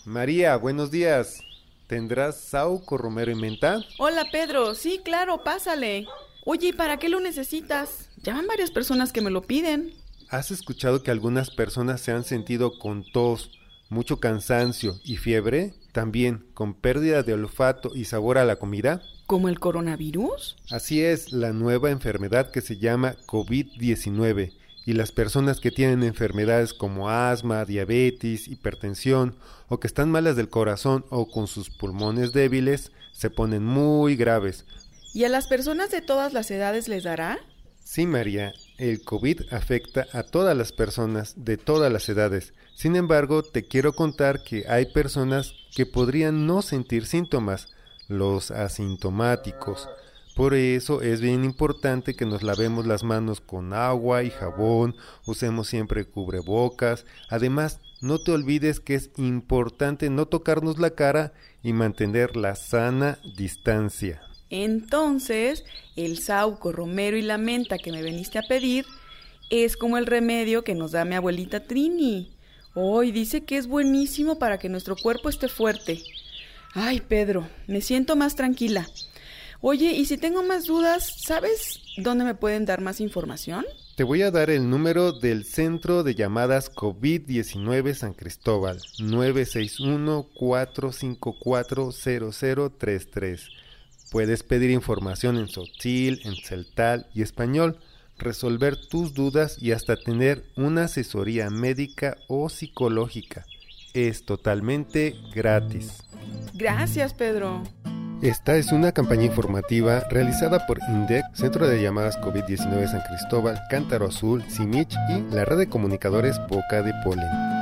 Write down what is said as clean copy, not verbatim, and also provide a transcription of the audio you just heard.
María, buenos días. ¿Tendrás saúco, romero y menta? Hola, Pedro. Sí, claro, pásale. Oye, ¿y para qué lo necesitas? Ya van varias personas que me lo piden. ¿Has escuchado que algunas personas se han sentido con tos, mucho cansancio y fiebre? También con pérdida de olfato y sabor a la comida. ¿Como el coronavirus? Así es, la nueva enfermedad que se llama COVID-19. Y las personas que tienen enfermedades como asma, diabetes, hipertensión o que están malas del corazón o con sus pulmones débiles se ponen muy graves. ¿Y a las personas de todas las edades les dará? Sí, María, el COVID afecta a todas las personas de todas las edades. Sin embargo, te quiero contar que hay personas que podrían no sentir síntomas, los asintomáticos. Por eso es bien importante que nos lavemos las manos con agua y jabón, usemos siempre cubrebocas. Además, no te olvides que es importante no tocarnos la cara y mantener la sana distancia. Entonces, el saúco, romero y la menta que me viniste a pedir es como el remedio que nos da mi abuelita Trini. Hoy dice que es buenísimo para que nuestro cuerpo esté fuerte. Ay, Pedro, me siento más tranquila. Oye, y si tengo más dudas, ¿sabes dónde me pueden dar más información? Te voy a dar el número del Centro de Llamadas COVID-19 San Cristóbal, 961-454-0033. Puedes pedir información en tzotzil, en celtal y español, resolver tus dudas y hasta tener una asesoría médica o psicológica. Es totalmente gratis. Gracias, Pedro. Esta es una campaña informativa realizada por INDEC, Centro de Llamadas COVID-19 San Cristóbal, Cántaro Azul, CIMICH y la red de comunicadores Boca de Polen.